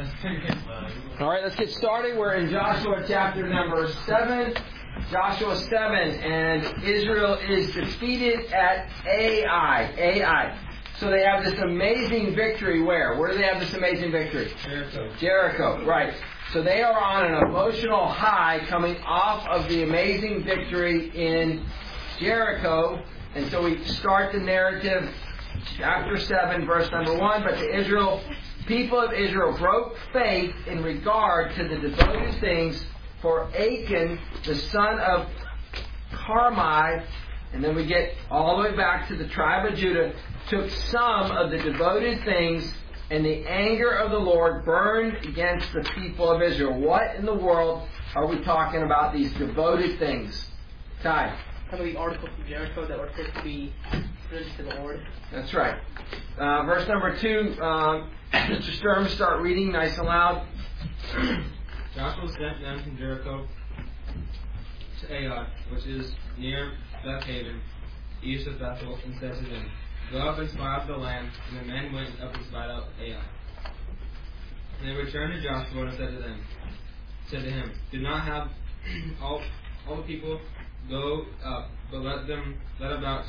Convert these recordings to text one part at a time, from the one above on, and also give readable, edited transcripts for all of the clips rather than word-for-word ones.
All right, let's get started. We're in Joshua chapter number 7. Joshua 7, and Israel is defeated at Ai. So they have this amazing victory where? Where do they have this amazing victory? Jericho, right. So they are on an emotional high coming off of the amazing victory in Jericho. And so we start the narrative, chapter 7, verse number 1. But the people of Israel broke faith in regard to the devoted things, for Achan, the son of Carmi, and then we get all the way back to the tribe of Judah, took some of the devoted things, and the anger of the Lord burned against the people of Israel. What in the world are we talking about, these devoted things? Ty? Some of the articles from Jericho that were supposed to be presented to the Lord. That's right. Verse number 2, Mr. Sturm, start reading nice and loud. Joshua sent them from Jericho to Ai, which is near Beth Haven, east of Bethel, and said to them, "Go up and spy out the land." And the men went up and spied out Ai. And they returned to Joshua and said to him, "Do not have all the people go up, but let about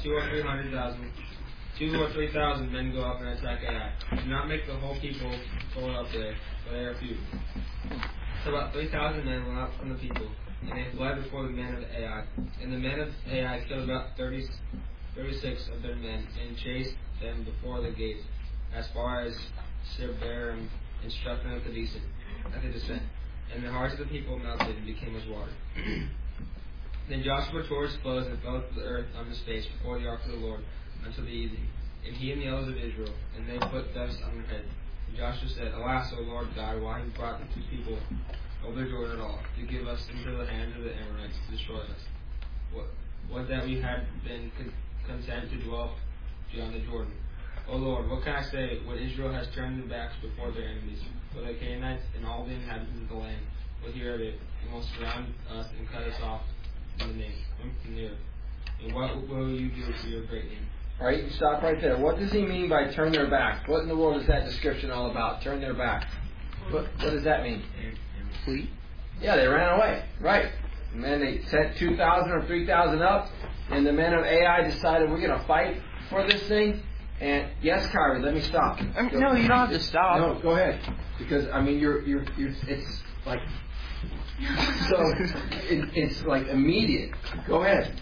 2 or 3,000 men go up and attack Ai. Do not make the whole people go up there, for they are few." So about 3,000 men went out from the people, and they fled before the men of Ai. And the men of Ai killed about 36 of their men, and chased them before the gates, as far as Sebarim, and struck them at the descent. And the hearts of the people melted and became as water. Then Joshua tore his clothes and fell to the earth on his face before the ark of the Lord until the evening, and he and the elders of Israel, and they put dust on their head. And Joshua said, "Alas, O Lord God, why have you brought the two people over the Jordan at all, to give us into the hands of the Amorites to destroy us? What that we had been content to dwell beyond the Jordan. O Lord, what can I say when Israel has turned their backs before their enemies? For the Canaanites and all the inhabitants of the land will hear of it, and will surround us and cut us off from the earth. And what will you do for your great name?" All right, you stop right there. What does he mean by turn their back? What in the world is that description all about? Turn their back. What does that mean? Flee? Yeah, they ran away. Right. And then they sent 2,000 or 3,000 up, and the men of Ai decided, we're going to fight for this thing. And yes, Kyrie, let me stop. No, you don't have to stop. No, go ahead. Because it's like so. It's like immediate. Go ahead.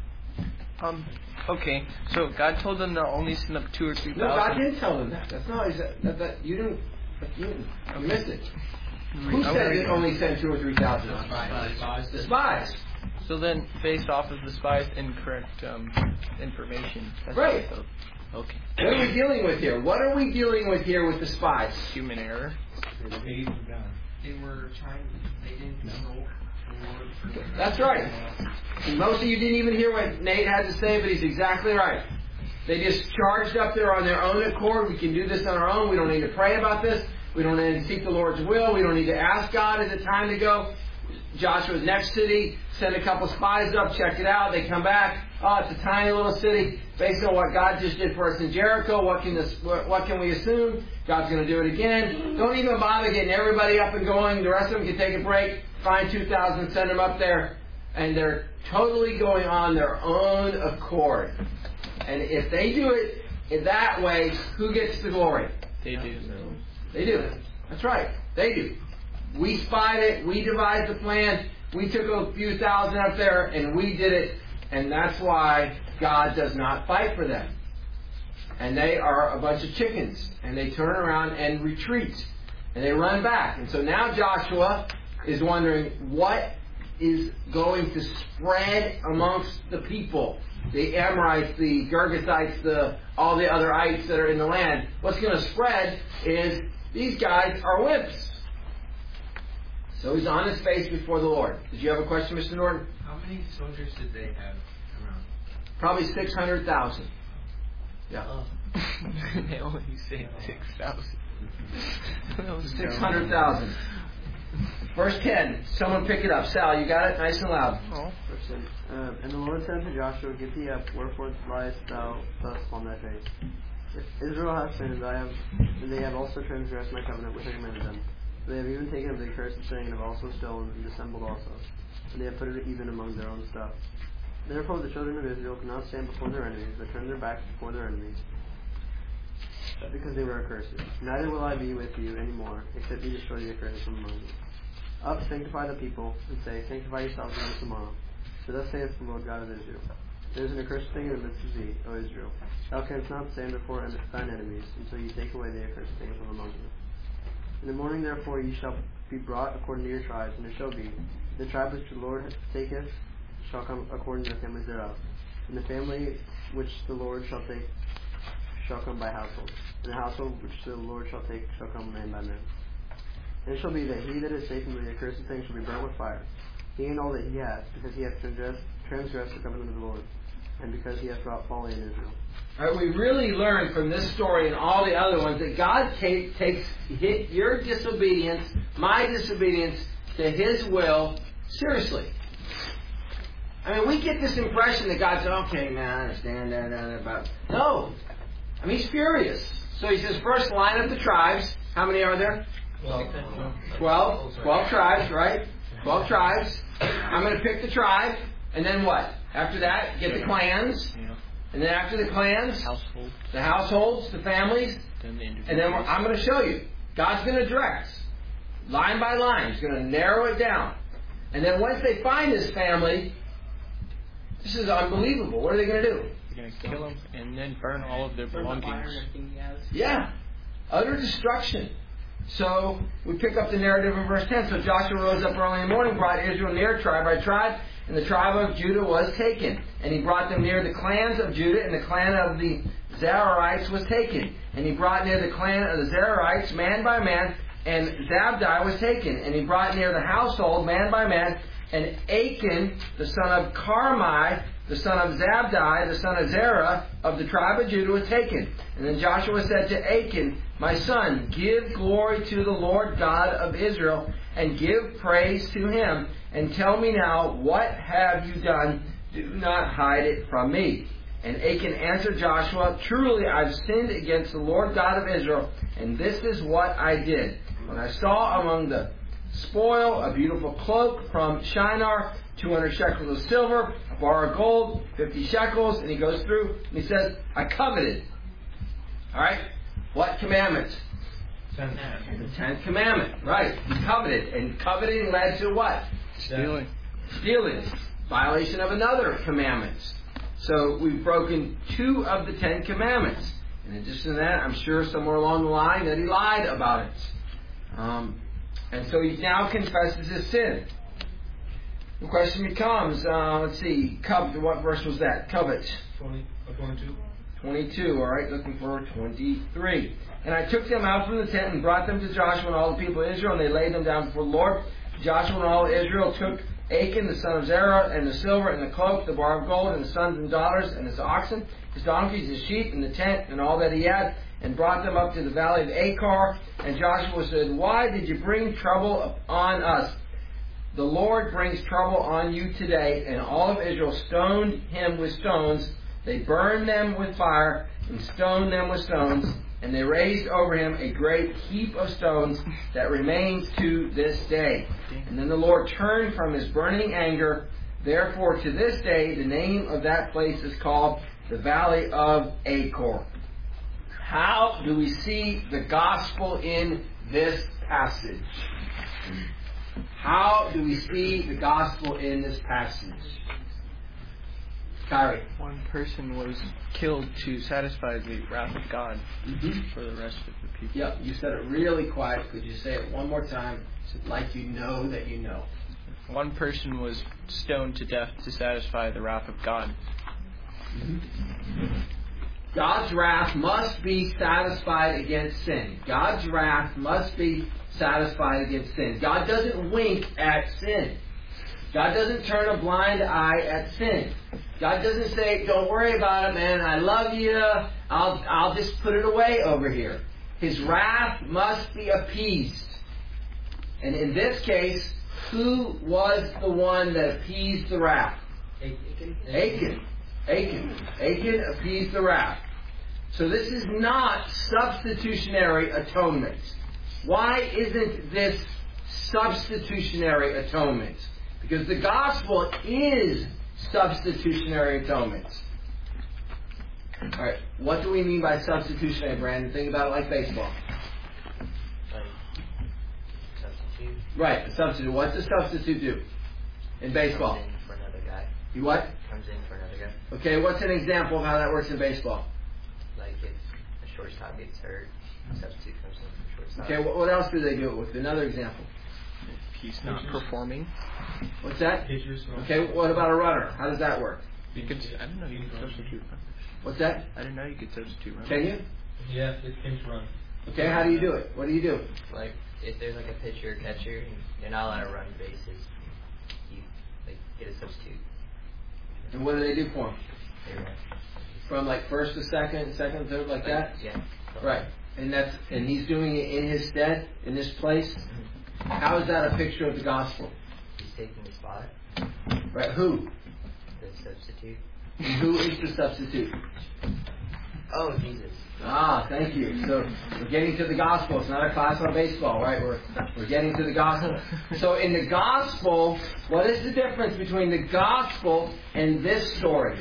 Okay, so God told them to only send up 2,000 or 3,000. No, God didn't tell them that. That's not. That you didn't. You missed it. Who said it only sent 2,000 or 3,000? The spies. So then, based off of the spies' incorrect information. That's right. Okay. What are we dealing with here? What are we dealing with here with the spies? Human error. They were trying. They didn't know. That's right. And most of you didn't even hear what Nate had to say, but he's exactly right. They just charged up there on their own accord. We can do this on our own. We don't need to pray about this. We don't need to seek the Lord's will. We don't need to ask God, is it time to go? Joshua's next city, send a couple spies up, check it out. They come back. Oh, it's a tiny little city. Based on what God just did for us in Jericho, what can we assume? God's going to do it again. Don't even bother getting everybody up and going. The rest of them can take a break. Find 2,000, send them up there. And they're totally going on their own accord. And if they do it in that way, who gets the glory? They do. They do. That's right. They do. We spied it. We devised the plan. We took a few thousand up there and we did it. And that's why God does not fight for them. And they are a bunch of chickens. And they turn around and retreat. And they run back. And so now Joshua is wondering what is going to spread amongst the people. The Amorites, the Girgashites, all the other ites that are in the land. What's going to spread is these guys are wimps. So he's on his face before the Lord. Did you have a question, Mr. Norton? How many soldiers did they have around? Probably 600,000. Yeah. They only say 6,000. 600,000. Verse 10. Someone pick it up. Sal, you got it? Nice and loud. Verse 10. And the Lord said to Joshua, "Get thee up, wherefore liest thou thus on thy face? Israel has sinned, and they have also transgressed my covenant which I commanded them. They have even taken of the accursed saying, and have also stolen and dissembled also. And they have put it even among their own stuff. Therefore the children of Israel could not stand before their enemies, but turned their backs before their enemies, because they were accursed. Neither will I be with you any more, except you destroy the accursed from among you. Up, sanctify the people, and say, sanctify yourselves against tomorrow. For thus saith the Lord God of Israel. There is an accursed thing in the midst of thee, O Israel. Thou canst not stand before thine enemies, until you take away the accursed thing from among you. In the morning therefore ye shall be brought according to your tribes, and it shall be, the tribe which the Lord taketh shall come according to the families thereof. And the family which the Lord shall take shall come by household. And the household which the Lord shall take shall come man by man. And it shall be that he that is taken with the accursed thing shall be burnt with fire, he and all that he hath, because he hath transgressed the covenant of the Lord, and because he hath brought folly in Israel. All right, we really learn from this story and all the other ones that God takes your disobedience, my disobedience, to His will seriously. I mean, we get this impression that God's, okay, man, I understand that, but no. I mean, He's furious. So He says, first line up the tribes. How many are there? 12 tribes, right? 12 tribes. I'm going to pick the tribe, and then what? After that, get the clans. And then after the clans, the households, the families, and then I'm going to show you. God's going to direct, line by line. He's going to narrow it down. And then once they find this family, this is unbelievable. What are they going to do? They're going to kill them and then burn all of their belongings. Yeah. Utter destruction. So we pick up the narrative in verse 10. So Joshua rose up early in the morning, brought Israel near tribe by tribe, and the tribe of Judah was taken. And he brought them near the clans of Judah, and the clan of the Zerarites was taken. And he brought near the clan of the Zerarites, man by man, and Zabdi was taken. And he brought near the household, man by man, and Achan, the son of Carmi, the son of Zabdi, the son of Zerah, of the tribe of Judah, was taken. And then Joshua said to Achan, my son, give glory to the Lord God of Israel, and give praise to Him, and tell me now, what have you done? Do not hide it from me. And Achan answered Joshua, truly I've sinned against the Lord God of Israel, and this is what I did. When I saw among the spoil a beautiful cloak from Shinar, 200 shekels of silver, a bar of gold, 50 shekels, and he goes through, and he says, I coveted. Alright? What commandment? The 10th commandment. Right. He coveted. And coveting led to what? Stealing. Violation of another commandment. So we've broken 2 of the 10 commandments. In addition to that, I'm sure somewhere along the line that he lied about it. And so he now confesses his sin. The question becomes, let's see, what verse was that? Covet. 22. 22, alright, looking for 23. And I took them out from the tent and brought them to Joshua and all the people of Israel, and they laid them down before the Lord. Joshua and all Israel took Achan, the son of Zerah, and the silver, and the cloak, the bar of gold, and the sons and daughters, and his oxen, his donkeys, his sheep, and the tent, and all that he had, and brought them up to the valley of Achor. And Joshua said, why did you bring trouble on us? The Lord brings trouble on you today. And all of Israel stoned him with stones. They burned them with fire and stoned them with stones. And they raised over him a great heap of stones that remains to this day. And then the Lord turned from His burning anger. Therefore, to this day, the name of that place is called the Valley of Achor. How do we see the gospel in this passage? How do we see the gospel in this passage? Kyrie. One person was killed to satisfy the wrath of God for the rest of the people. Yep, you said it really quiet. Could you say it one more time, like you know that you know? One person was stoned to death to satisfy the wrath of God. God's wrath must be satisfied against sin. God's wrath must be satisfied against sin. God doesn't wink at sin. God doesn't turn a blind eye at sin. God doesn't say, don't worry about it, man. I love you. I'll just put it away over here. His wrath must be appeased. And in this case, who was the one that appeased the wrath? Achan. Achan appeased the wrath. So this is not substitutionary atonement. Why isn't this substitutionary atonement? Because the gospel is substitutionary atonement. Alright, what do we mean by substitutionary, Brandon? Think about it like baseball. Like substitute. Right, a substitute. What's a substitute do in baseball? Comes in for another guy. You what? Comes in for another guy. Okay, what's an example of how that works in baseball? Like if a shortstop gets hurt, a substitute comes in for shortstop. Okay, what else do they do it with? Another example. If he's not performing, What's that? Pitchers. Okay, what about a runner? How does that work? you could. I didn't know you could substitute. What's that? I didn't know you could substitute. Can you? Yeah, it's pinch run. Okay, how do you do it? What do you do? Like if there's like a pitcher or catcher and you're not allowed to run bases, you like get a substitute. And what do they do for him? They run. From like first to second, second to third, like that? Yeah. Right. And he's doing it in his stead, in his place? How is that a picture of the gospel? He's taking the spot. Right, who? The substitute. And who is the substitute? Oh, Jesus. Ah, thank you. So we're getting to the gospel. It's not a class on baseball, right? We're getting to the gospel. So in the gospel, what is the difference between the gospel and this story?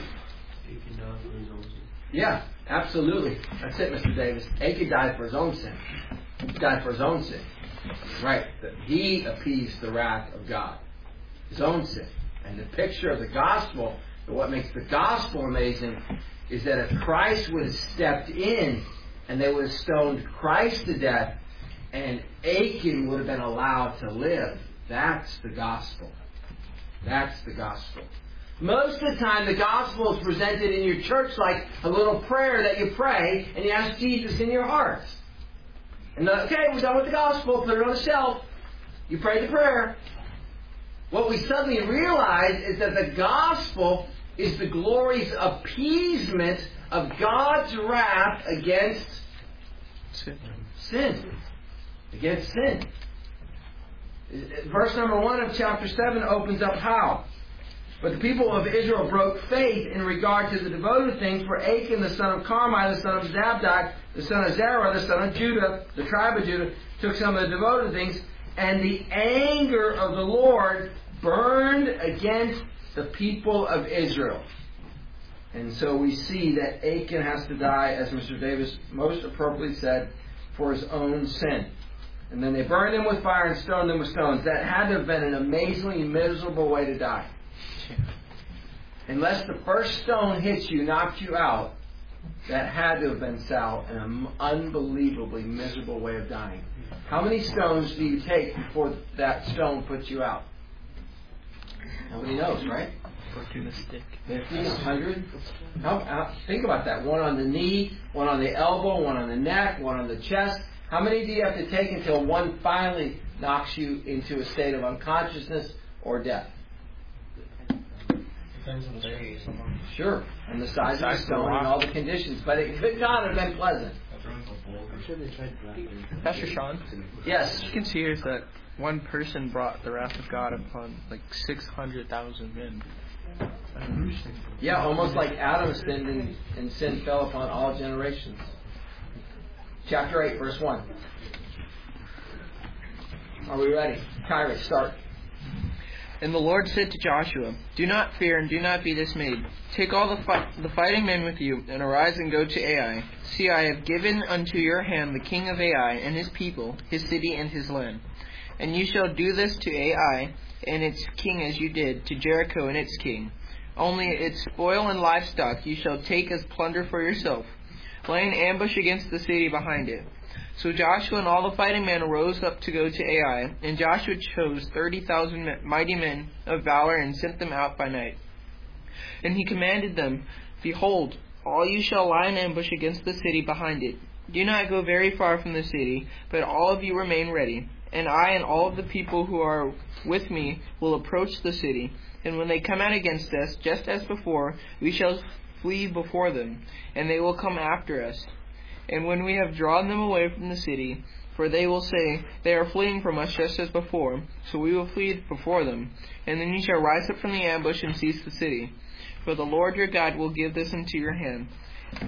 Yeah, absolutely. That's it, Mr. Davis. Achan died for his own sin. He died for his own sin. Right. He appeased the wrath of God. His own sin. And the picture of the gospel, what makes the gospel amazing, is that if Christ would have stepped in and they would have stoned Christ to death and Achan would have been allowed to live, that's the gospel. That's the gospel. Most of the time, the gospel is presented in your church like a little prayer that you pray and you ask Jesus in your heart. And okay, we're done with the gospel, put it on the shelf. You prayed the prayer. What we suddenly realize is that the gospel is the glorious appeasement of God's wrath against sin. Against sin. Verse number 1 of chapter 7 opens up how? But the people of Israel broke faith in regard to the devoted things, for Achan, the son of Carmi, the son of Zabdi, the son of Zerah, the son of Judah, the tribe of Judah, took some of the devoted things, and the anger of the Lord burned against the people of Israel. And so we see that Achan has to die, as Mr. Davis most appropriately said, for his own sin. And then they burned him with fire and stoned him with stones. That had to have been an amazingly miserable way to die. Unless the first stone hits you, knocks you out, that had to have been, Sal, an unbelievably miserable way of dying. How many stones do you take before that stone puts you out? Nobody knows, right? 50, 100? Think about that. One on the knee, one on the elbow, one on the neck, one on the chest. How many do you have to take until one finally knocks you into a state of unconsciousness or death? Depends on the series. Sure. And the size of the stone and all the conditions. But it could not have been pleasant. Pastor Sean? Yes. You can see here is that one person brought the wrath of God upon like 600,000 men. Yeah, almost like Adam sinned and sin fell upon all generations. Chapter 8, verse 1. Are we ready? Kyrie, start. And the Lord said to Joshua, "Do not fear and do not be dismayed. Take all the fighting men with you, and arise and go to Ai. See, I have given unto your hand the king of Ai and his people, his city and his land. And you shall do this to Ai and its king as you did to Jericho and its king. Only its spoil and livestock you shall take as plunder for yourself. Lay an ambush against the city behind it." So Joshua and all the fighting men rose up to go to Ai, and Joshua chose 30,000 mighty men of valor and sent them out by night. And he commanded them, "Behold, all you shall lie in ambush against the city behind it. Do not go very far from the city, but all of you remain ready. And I and all of the people who are with me will approach the city. And when they come out against us, just as before, we shall flee before them, and they will come after us. And when we have drawn them away from the city, for they will say, they are fleeing from us just as before, so we will flee before them. And then you shall rise up from the ambush and seize the city. For the Lord your God will give this into your hand.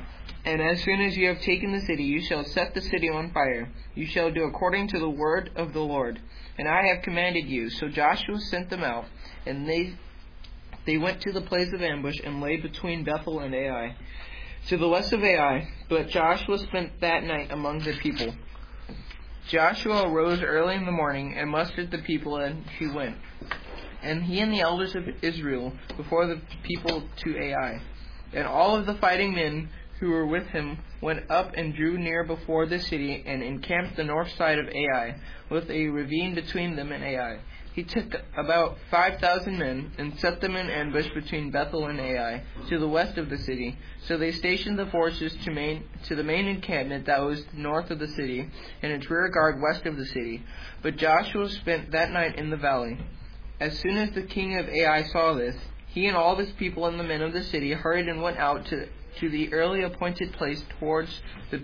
And as soon as you have taken the city, you shall set the city on fire. You shall do according to the word of the Lord. And I have commanded you. So Joshua sent them out, and they went to the place of ambush and lay between Bethel and Ai, to the west of Ai. But Joshua spent that night among the people. Joshua arose early in the morning and mustered the people, and he went, and he and the elders of Israel, before the people to Ai. And all of the fighting men who were with him went up and drew near before the city, and encamped the north side of Ai, with a ravine between them and Ai. He took about 5,000 men, and set them in ambush between Bethel and Ai, to the west of the city. So they stationed the forces to the main encampment that was north of the city, and its rear guard west of the city. But Joshua spent that night in the valley. As soon as the king of Ai saw this, he and all his people and the men of the city hurried and went out to the early appointed place towards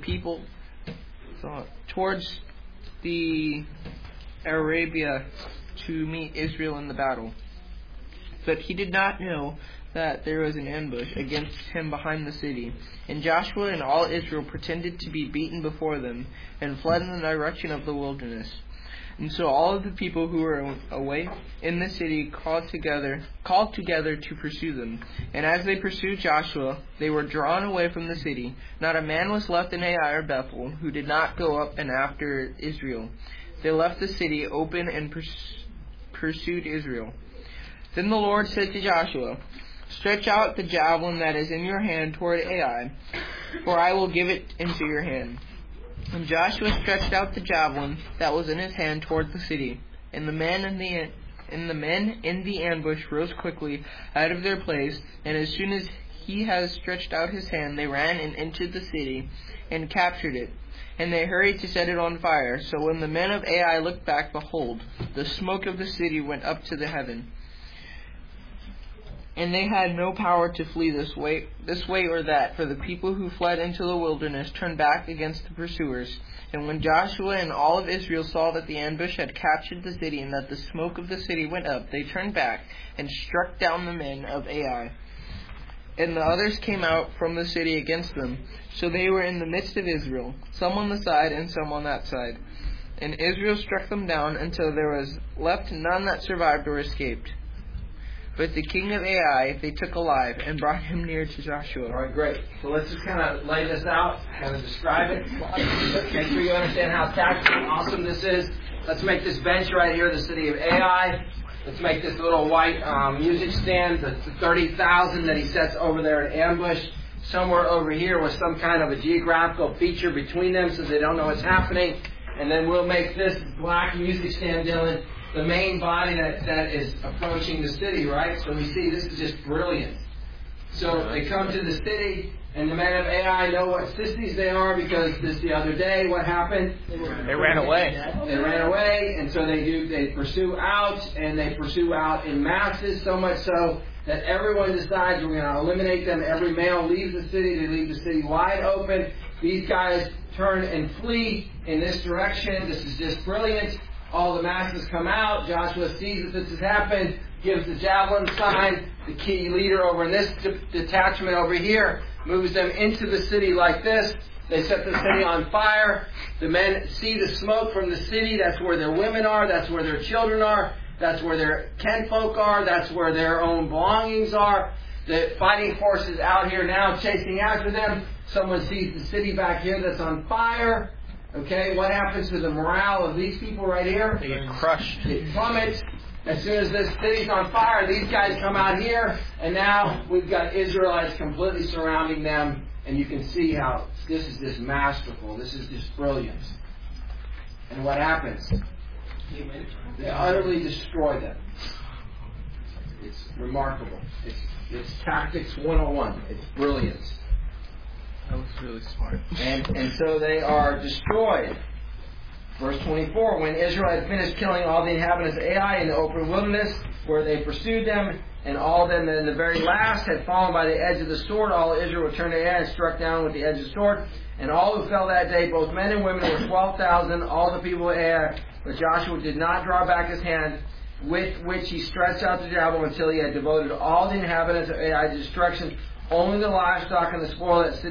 the Arabia, to meet Israel in the battle. But he did not know that there was an ambush against him behind the city. And Joshua and all Israel pretended to be beaten before them, and fled in the direction of the wilderness. And so all of the people who were away in the city called together to pursue them. And as they pursued Joshua, they were drawn away from the city. Not a man was left in Ai or Bethel who did not go up and after Israel. They left the city open and pursued Israel. Then the Lord said to Joshua, "Stretch out the javelin that is in your hand toward Ai, for I will give it into your hand." And Joshua stretched out the javelin that was in his hand toward the city, and the men in the ambush rose quickly out of their place, and as soon as he had stretched out his hand, they ran and entered the city and captured it. And they hurried to set it on fire. So when the men of Ai looked back, behold, the smoke of the city went up to the heaven. And they had no power to flee this way or that, for the people who fled into the wilderness turned back against the pursuers. And when Joshua and all of Israel saw that the ambush had captured the city, and that the smoke of the city went up, they turned back and struck down the men of Ai. And the others came out from the city against them. So they were in the midst of Israel, some on the side and some on that side. And Israel struck them down until there was left none that survived or escaped. But the king of Ai they took alive and brought him near to Joshua. All right, great. So let's just kind of lay this out, kind of describe it. Make sure you understand how tactical and awesome this is. Let's make this bench right here, the city of Ai. Let's make this little white music stand, the 30,000 that he sets over there in ambush. Somewhere over here with some kind of a geographical feature between them so they don't know what's happening. And then we'll make this black music stand, Dylan, the main body that is approaching the city, right? So we see this is just brilliant. So they come to the city, and the men of Ai know what sissies they are, because this the other day, what happened? They ran away. They ran away, and so they pursue out, and they pursue out in masses, so much so that everyone decides we're going to eliminate them. Every male leaves the city. They leave the city wide open. These guys turn and flee in this direction. This is just brilliant. All the masses come out. Joshua sees that this has happened, gives the javelin sign. The key leader over in this detachment over here moves them into the city like this. They set the city on fire. The men see the smoke from the city. That's where their women are. That's where their children are. That's where their kinfolk are. That's where their own belongings are. The fighting force is out here now chasing after them. Someone sees the city back here that's on fire. Okay, what happens to the morale of these people right here? They get crushed. It plummets. As soon as this city's on fire, these guys come out here, and now we've got Israelites completely surrounding them, and you can see how this is just masterful. This is just brilliant. And what happens? They utterly destroy them. It's remarkable. It's Tactics 101. It's brilliant. That was really smart. And so they are destroyed. Verse 24, when Israel had finished killing all the inhabitants of Ai in the open wilderness, where they pursued them, and all of them in the very last had fallen by the edge of the sword, all Israel returned to Ai and struck down with the edge of the sword. And all who fell that day, both men and women, were 12,000, all the people of Ai. But Joshua did not draw back his hand, with which he stretched out the javelin until he had devoted all the inhabitants of Ai to destruction. Only the livestock and the spoil of that city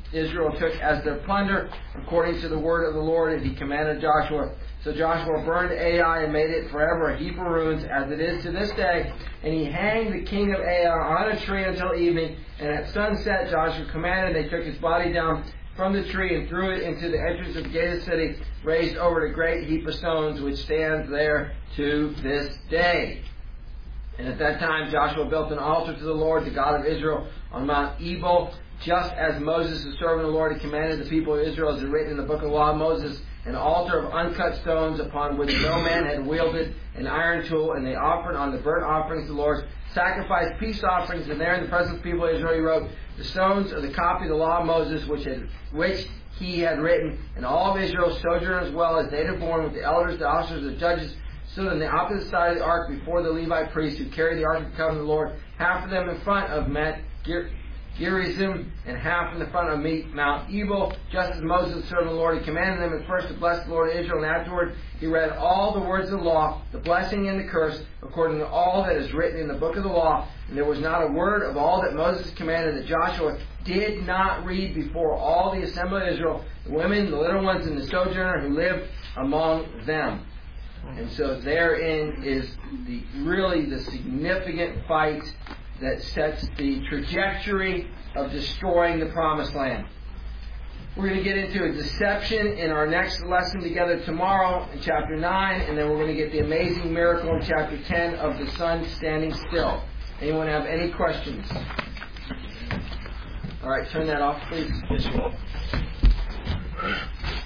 Israel took as their plunder, according to the word of the Lord, and he commanded Joshua. So Joshua burned Ai and made it forever a heap of ruins, as it is to this day. And he hanged the king of Ai on a tree until evening. And at sunset Joshua commanded, they took his body down from the tree and threw it into the entrance of the gate of the city, raised over a great heap of stones, which stands there to this day. And at that time Joshua built an altar to the Lord, the God of Israel, on Mount Ebal, just as Moses, the servant of the Lord, had commanded the people of Israel, as written in the book of the law of Moses, an altar of uncut stones upon which no man had wielded an iron tool, and they offered on the burnt offerings to the Lord, sacrificed peace offerings, and there in the presence of the people of Israel he wrote the stones of the copy of the law of Moses, which he had written, and all of Israel, sojourners as well as native born, with the elders, the officers, the judges, stood on the opposite side of the ark before the Levite priests who carried the ark of the covenant of the Lord, half of them in front of Mount Gerizim, and half in the front of Mount Ebal, just as Moses, the servant of the Lord, had commanded them at first to bless the Lord of Israel, and afterward he read all the words of the law, the blessing and the curse, according to all that is written in the book of the law. And there was not a word of all that Moses commanded that Joshua did not read before all the assembly of Israel, the women, the little ones, and the sojourner who lived among them. And so therein is the significant fight that sets the trajectory of destroying the promised land. We're going to get into a deception in our next lesson together tomorrow in chapter 9, and then we're going to get the amazing miracle in chapter 10 of the sun standing still. Anyone have any questions? All right, turn that off, please.